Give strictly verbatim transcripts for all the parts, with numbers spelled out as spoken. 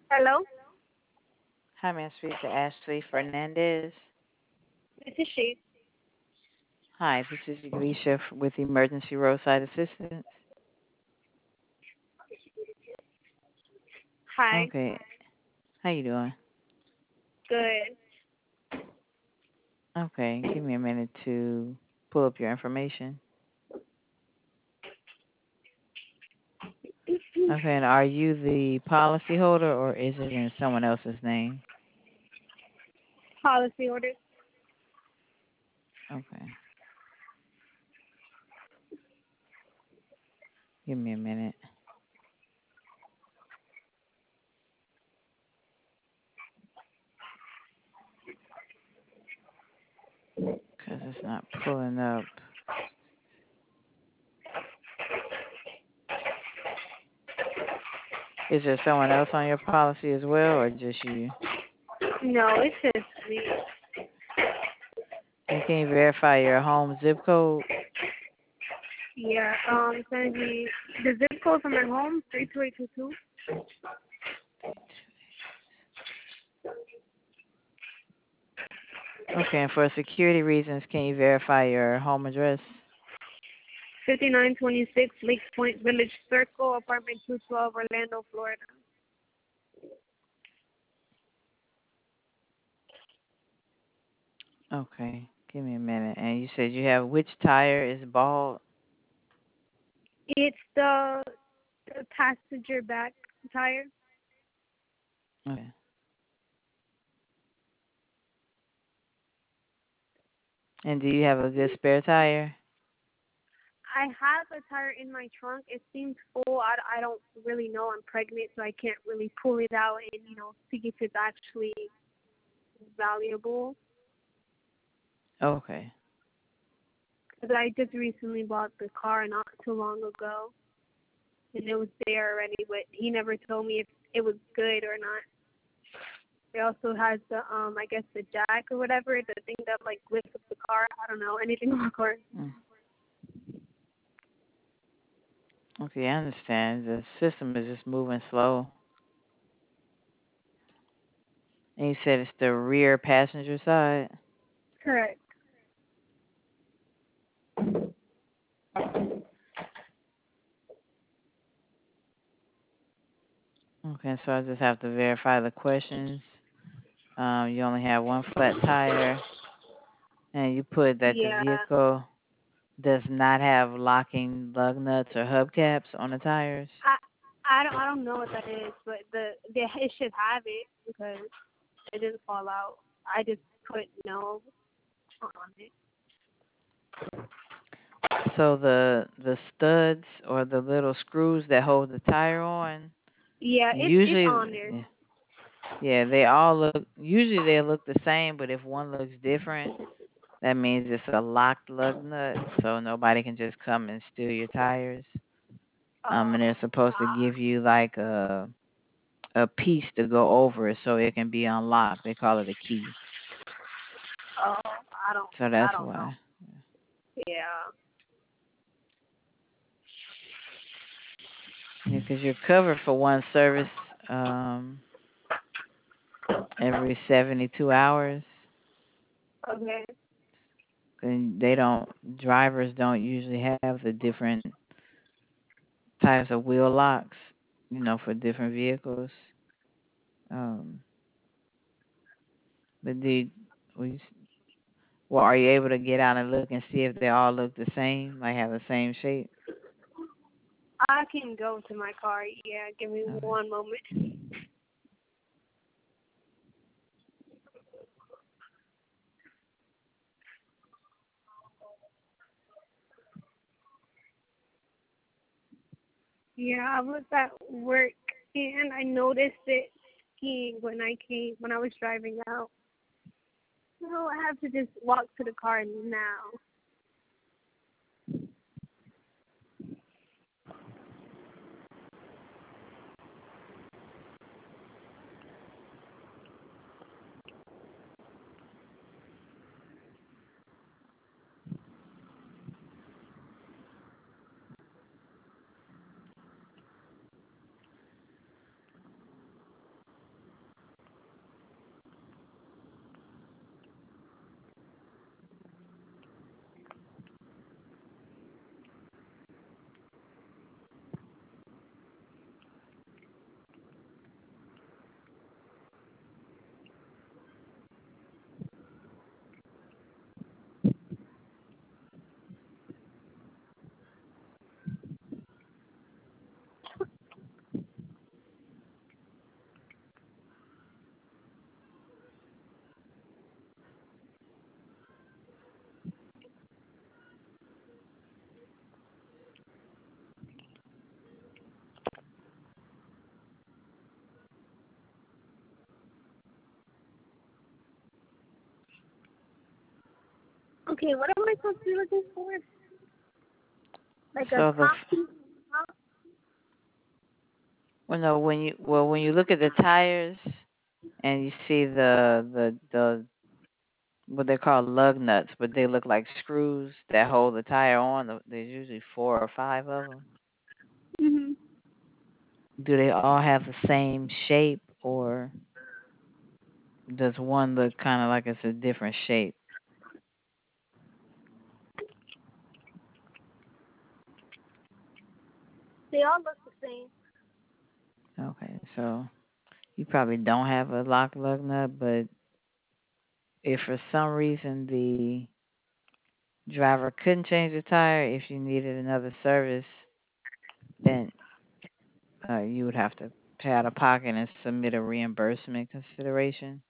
Hello, Hi, may I speak to Ashley Fernandez? this is she. Hi, this is Alicia f- with Emergency Roadside Assistance. Hi, Okay, how you doing? good. Okay, give me a minute to pull up your information. Okay, and are you the policyholder or is it in someone else's name? Policy orders. Okay, give me a minute because it's not pulling up. Is there someone else on your policy as well or just you? No, it's just me. And can you verify your home zip code? Yeah, um, it's gonna be the zip code from my home, three two eight two two. Okay, and for security reasons, can you verify your home address? Fifty-nine twenty-six Lake Point Village Circle, apartment two twelve, Orlando, Florida. Okay, give me a minute. And you said you have which tire is bald? It's the, the passenger back tire. Okay. And do you have a good spare tire? I have a tire in my trunk. It seems full. I, I don't really know. I'm pregnant, so I can't really pull it out and you know see if it's actually valuable. Okay. Because I just recently bought the car not too long ago, and it was there already, but he never told me if it was good or not. It also has the um, I guess the jack or whatever, the thing that like lifts up the car. I don't know anything about cars. Mm. Okay, I understand. The system is just moving slow. And you said it's the rear passenger side? Correct. Okay, so I just have to verify the questions. Um, you only have one flat tire, and you put that the Yeah. vehicle does not have locking lug nuts or hubcaps on the tires. I I don't I don't know what that is, but the the it should have it because it didn't fall out. I just put no on it. So the the studs or the little screws that hold the tire on, Yeah, it's it's usually, on there. yeah, yeah, they all look. Usually they look the same, but if one looks different, that means it's a locked lug nut, so nobody can just come and steal your tires. Um, and Oh. they're supposed to give you like a a piece to go over it so it can be unlocked. They call it a key. Oh, I don't So I that's don't know. why. Yeah. Yeah, because you're covered for one service um every seventy-two hours. Okay. And they don't drivers don't usually have the different types of wheel locks, you know, for different vehicles. Um, but the we well, are you able to get out and look and see if they all look the same, like have the same shape? I can go to my car. Yeah, give me Okay. one moment. Yeah, I was at work and I noticed it skiing when I came when I was driving out. So I have to just walk to the car now. Okay, what am I supposed to be looking for? Like a So the top piece? Top? well, no, when you well when you look at the tires and you see the the the what they call lug nuts, but they look like screws that hold the tire on. There's usually four or five of them. Mhm. Do they all have the same shape, or does one look kind of like it's a different shape? They all look the same. Okay, so you probably don't have a lock lug nut, but if for some reason the driver couldn't change the tire, if you needed another service, then uh, you would have to pay out of pocket and submit a reimbursement consideration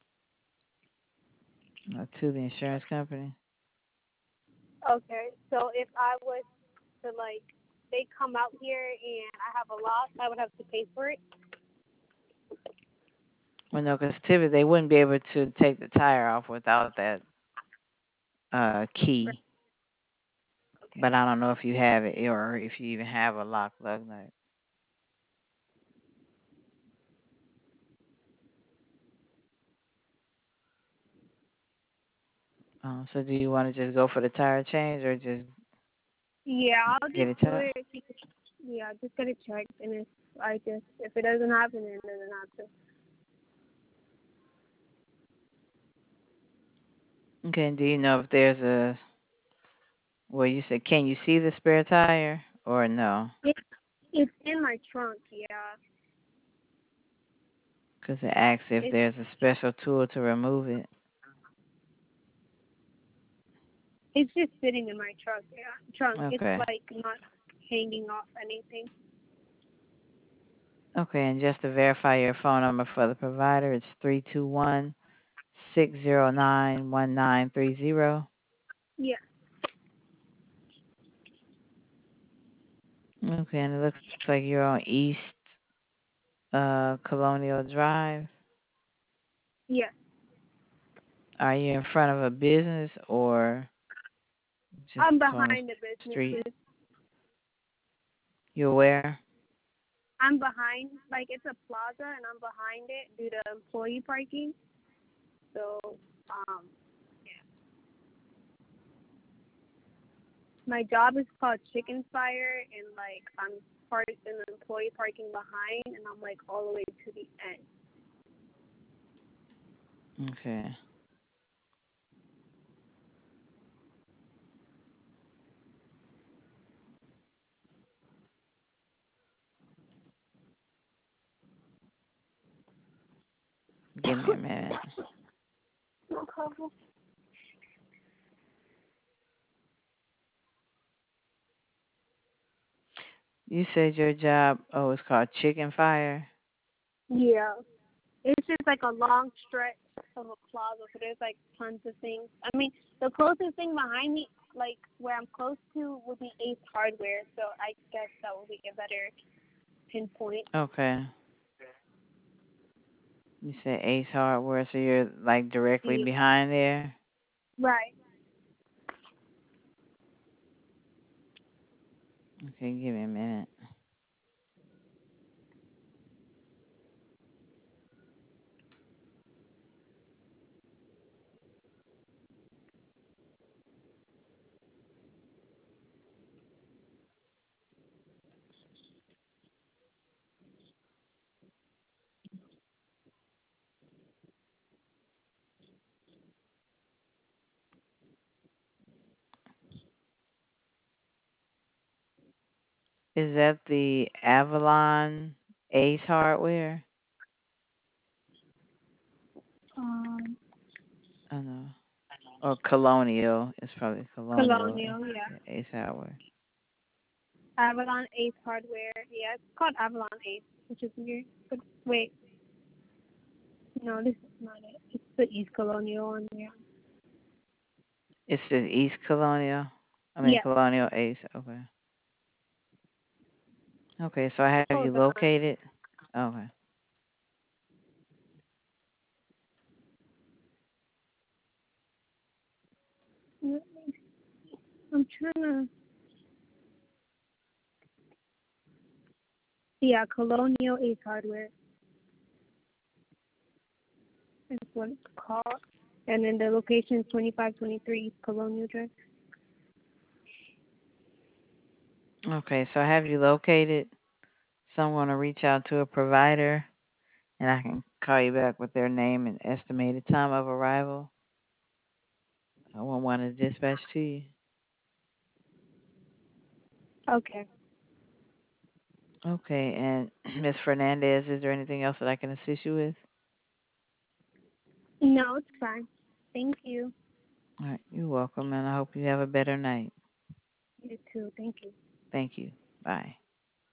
uh, to the insurance company. Okay, so if I was to like, they come out here and I have a loss, I would have to pay for it. Well, no, because typically they wouldn't be able to take the tire off without that uh, key. Okay. But I don't know if you have it or if you even have a lock lug nut. Um, so do you want to just go for the tire change or just Yeah, I'll get just it do checked? it. Yeah, just get it checked, and if I just if it doesn't happen, then it doesn't happen. Okay, and do you know if there's a, well, you said, can you see the spare tire or no? It, it's in my trunk. Yeah. Because it asks if It's there's a special tool to remove it. it's just sitting in my trunk. Yeah, trunk. It's Okay. like not hanging off anything. Okay, and just to verify your phone number for the provider, it's three two one, six zero nine, one nine three zero. Yeah. Okay, and it looks like you're on East uh, Colonial Drive. Yeah. Are you in front of a business or just I'm on the behind the street? businesses. You aware? I'm behind. Like it's a plaza, and I'm behind it due to employee parking. So, um, my job is called Chicken Fire, and like I'm part in the employee parking behind, and I'm like all the way to the end. Okay. Give me a minute. No problem. You said your job, oh, it's called Chicken Fire? Yeah, it's just like a long stretch of a plaza, so there's like tons of things. I mean, the closest thing behind me, like where I'm close to, would be Ace Hardware. So I guess that would be a better pinpoint. Okay. You said Ace Hardware, so you're like directly Yeah. behind there? Right. Okay, give me a minute. Is that the Avalon Ace Hardware? Um, Oh no. Or Colonial. It's probably Colonial Colonial. Yeah. Ace Hardware. Avalon Ace Hardware. Yeah, it's called Avalon Ace, which is weird. But wait, no, this is not it. It's the East Colonial one. Yeah. It's the East Colonial? I mean, Yeah. Colonial Ace. Okay. Okay, so I have you Hold on. located? Okay. Let me- I'm trying to. Yeah, Colonial Ace Hardware. That's what it's called. And then the location is twenty-five twenty-three Colonial Drive. Okay, so have you located someone to reach out to a provider, and I can call you back with their name and estimated time of arrival? I want one to dispatch to you. Okay. Okay, and Miss Fernandez, is there anything else that I can assist you with? No, it's fine. Thank you. All right, you're welcome, and I hope you have a better night. You too. Thank you. Thank you. Bye.